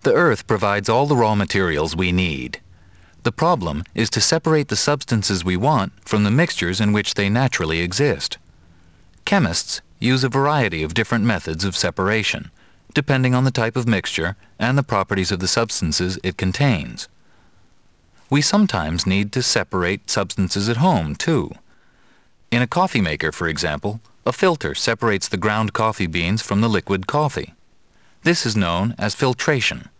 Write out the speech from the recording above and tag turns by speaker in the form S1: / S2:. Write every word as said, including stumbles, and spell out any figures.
S1: The earth provides all the raw materials we need. The problem is to separate the substances we want from the mixtures in which they naturally exist. Chemists use a variety of different methods of separation, depending on the type of mixture and the properties of the substances it contains. We sometimes need to separate substances at home, too. In a coffee maker, for example, a filter separates the ground coffee beans from the liquid coffee. This is known as filtration.